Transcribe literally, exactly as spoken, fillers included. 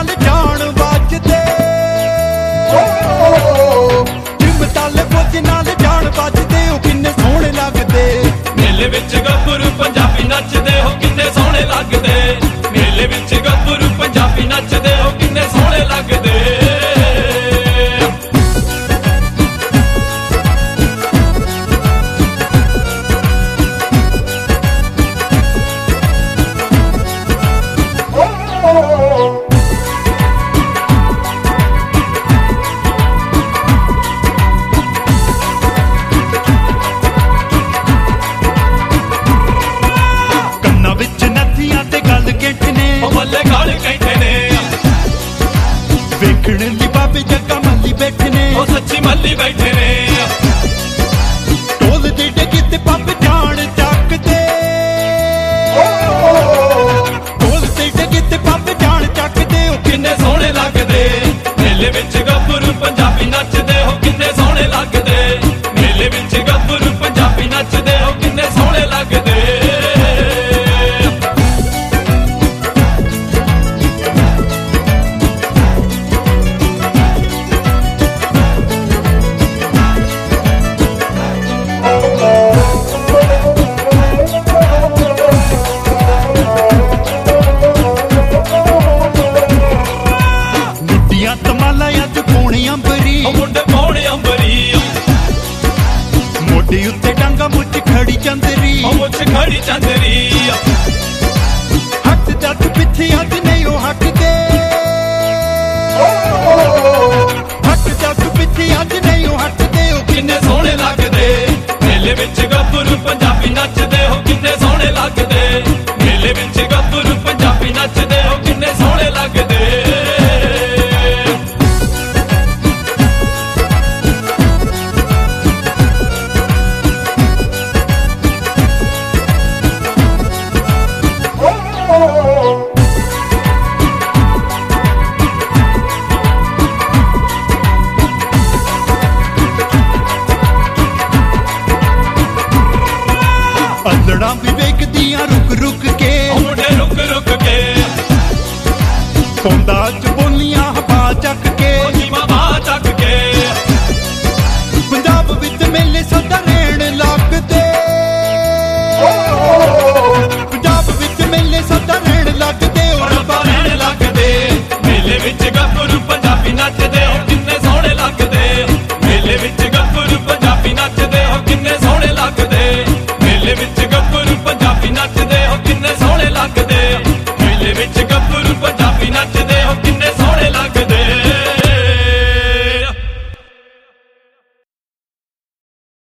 ਨਾਲ ਜਾਣ ਵੱਜਦੇ ਜਿਮ ਤਾਲੇ ਫੌਜ ਨਾਲ ਜਾਣ ਵੱਜਦੇ ਉਹ ਕਿੰਨੇ ਸੋਹਣੇ ਲੱਗਦੇ ਮੇਲੇ ਵਿੱਚ ਗੱਭਰੂ ਪੰਜਾਬੀ ਨੱਚਦੇ ਹੋ ਕਿੰਨੇ ਸੋਹਣੇ ਲੱਗਦੇ ਮੇਲੇ ਵਿੱਚ ਗੱਭਰੂ ਪੰਜਾਬੀ ਨੱਚਦੇ ਹੋ ਕਿੰਨੇ ਸੋਹਣੇ ਲੱਗਦੇ ਵੇਖਣ ਲਈ ਬਾਬੇ ਜੱਗਾ ਮੱਲੀ ਬੈਠੇ ਨੇ ਉਹ ਸੱਚੀ ਮੱਲੀ ਬੈਠੇ ਨੇ ਢੋਲ ਦੇ ਡਗੇ ਤੇ ਪੱਪ ਜਾਣ ਚੱਕਦੇ ਢੋਲ ਦੇ ਡਗੇ ਤੇ ਪੱਪ ਜਾਣ ਚੱਕਦੇ ਉਹ ਕਿੰਨੇ ਸੋਹਣੇ ਲੱਗਦੇ ਮੇਲੇ ਵਿੱਚ ਗੱਭਰੂ ਪੰਜਾਬੀ ਨੱਚਦੇ ਹੋ ਕਿੰਨੇ ਸੋਹਣੇ ਲੱਗਦੇ ਮੇਲੇ ਵਿੱਚ ਗੱਭਰੂ ਪੰਜਾਬੀ ਨੱਚਦੇ ਹੋ ਕਿੰਨੇ ਸੋਹਣੇ ਲੱਗਦੇ ਮੋਢੇ ਉੱਤੇ ਡਾਂਗਾ ਮੁੱਚ ਖੜੀ ਚੰਦਰੀ ਉਹ ਮੁੱਛ ਖੜੀ ਚੰਦਰੀ ਹੱਥ ਜੱਟ ਪਿੱਛੇ ਅੱਜ ਨਹੀਂ ਉਹ ਹਟਦੇ ਹੱਥ ਜੱਟ ਪਿੱਛੇ ਅੱਜ ਨਹੀਂ ਉਹ ਹਟਦੇ ਉਹ ਕਿੰਨੇ ਸੋਹਣੇ ਲੱਗਦੇ ਮੇਲੇ ਵਿੱਚ ਗੱਭਰੂ ਪੰਜਾਬੀ ਨੱਚਦੇ ਹੋ ਕਿੰਨੇ ਸੋਹਣੇ ਲੱਗਦੇ ਮੇਲੇ ਵਿੱਚ ਗੱਭਰੂ ਪੰਜਾਬੀ ਨੱਚਦੇ ਹੋ ਕਿੰਨੇ ਸੋਹਣੇ ਲੱਗਦੇ ਅੱਲੜਾਂ ਵੀ ਵੇਖਦੀਆਂ ਰੁਕ ਰੁਕ ਕੇ ਮੁੰਡੇ ਰੁਕ ਰੁਕ ਕੇ ਸੌਂਦਾ ਚ ਬੋਲੀਆਂ ਹਵਾ ਚੱਕ ਕੇ ਜੀ ਮਾਂ ਚੱਕ